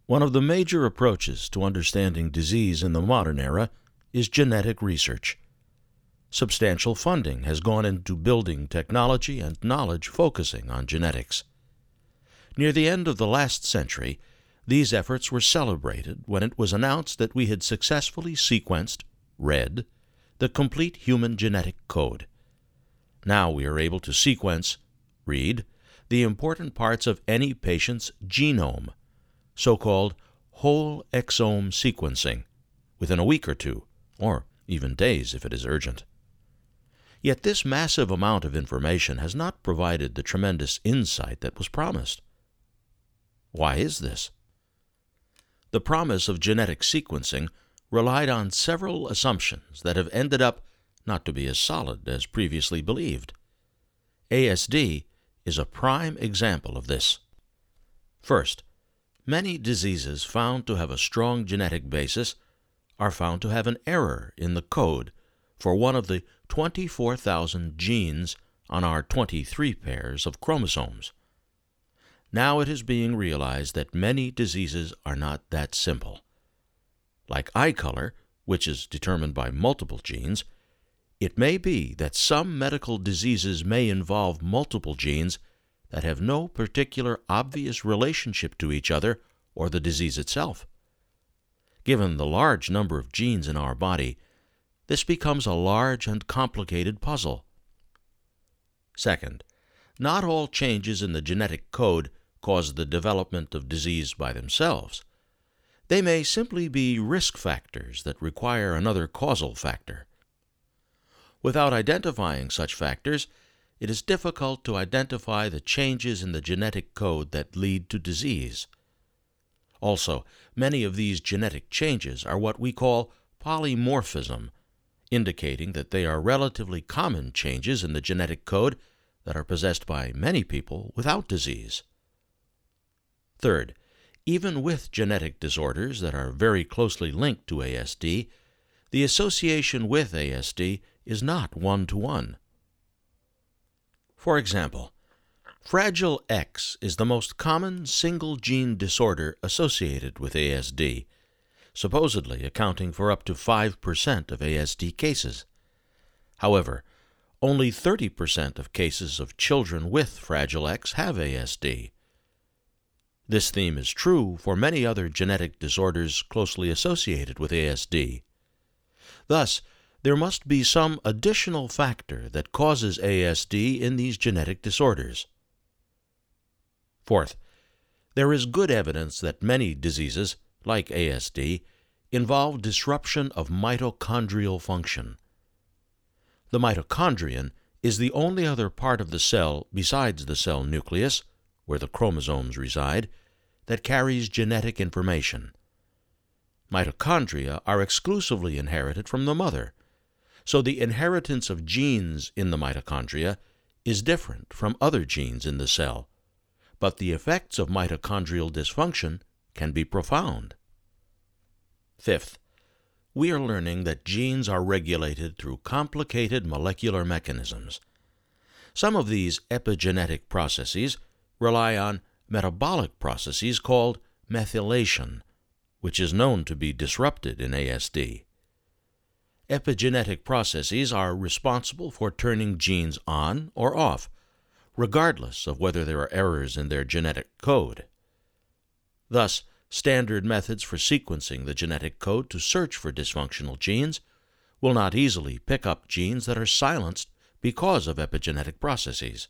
One of the major approaches to understanding disease in the modern era is genetic research. Substantial funding has gone into building technology and knowledge focusing on genetics. Near the end of the last century, these efforts were celebrated when it was announced that we had successfully sequenced, read, the complete human genetic code. Now we are able to sequence, read, the important parts of any patient's genome, so-called whole exome sequencing, within a week or two, or even days if it is urgent. Yet this massive amount of information has not provided the tremendous insight that was promised. Why is this? The promise of genetic sequencing relied on several assumptions that have ended up not to be as solid as previously believed. ASD is a prime example of this. First, many diseases found to have a strong genetic basis are found to have an error in the code for one of the 24,000 genes on our 23 pairs of chromosomes. Now it is being realized that many diseases are not that simple. Like eye color, which is determined by multiple genes, it may be that some medical diseases may involve multiple genes that have no particular obvious relationship to each other or the disease itself. Given the large number of genes in our body, this becomes a large and complicated puzzle. Second, not all changes in the genetic code cause the development of disease by themselves. They may simply be risk factors that require another causal factor. Without identifying such factors, it is difficult to identify the changes in the genetic code that lead to disease. Also, many of these genetic changes are what we call polymorphism, indicating that they are relatively common changes in the genetic code that are possessed by many people without disease. Third, even with genetic disorders that are very closely linked to ASD, the association with ASD is not one-to-one. For example, Fragile X is the most common single-gene disorder associated with ASD, supposedly accounting for up to 5% of ASD cases. However, only 30% of cases of children with Fragile X have ASD. This theme is true for many other genetic disorders closely associated with ASD. Thus, there must be some additional factor that causes ASD in these genetic disorders. Fourth, there is good evidence that many diseases, like ASD, involve disruption of mitochondrial function. The mitochondrion is the only other part of the cell besides the cell nucleus, where the chromosomes reside, that carries genetic information. Mitochondria are exclusively inherited from the mother, so the inheritance of genes in the mitochondria is different from other genes in the cell, but the effects of mitochondrial dysfunction can be profound. Fifth, we are learning that genes are regulated through complicated molecular mechanisms. Some of these epigenetic processes rely on metabolic processes called methylation, which is known to be disrupted in ASD. Epigenetic processes are responsible for turning genes on or off, regardless of whether there are errors in their genetic code. Thus, standard methods for sequencing the genetic code to search for dysfunctional genes will not easily pick up genes that are silenced because of epigenetic processes.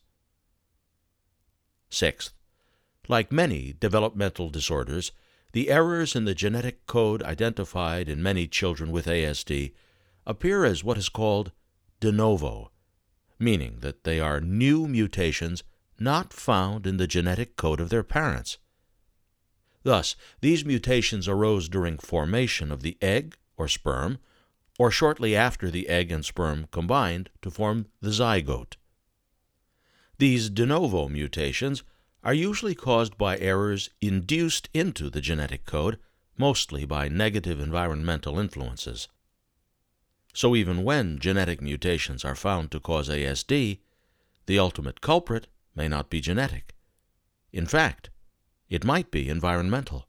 Sixth, like many developmental disorders, the errors in the genetic code identified in many children with ASD appear as what is called de novo, meaning that they are new mutations not found in the genetic code of their parents. Thus, these mutations arose during formation of the egg or sperm, or shortly after the egg and sperm combined to form the zygote. These de novo mutations are usually caused by errors induced into the genetic code, mostly by negative environmental influences. So even when genetic mutations are found to cause ASD, the ultimate culprit may not be genetic. In fact, it might be environmental.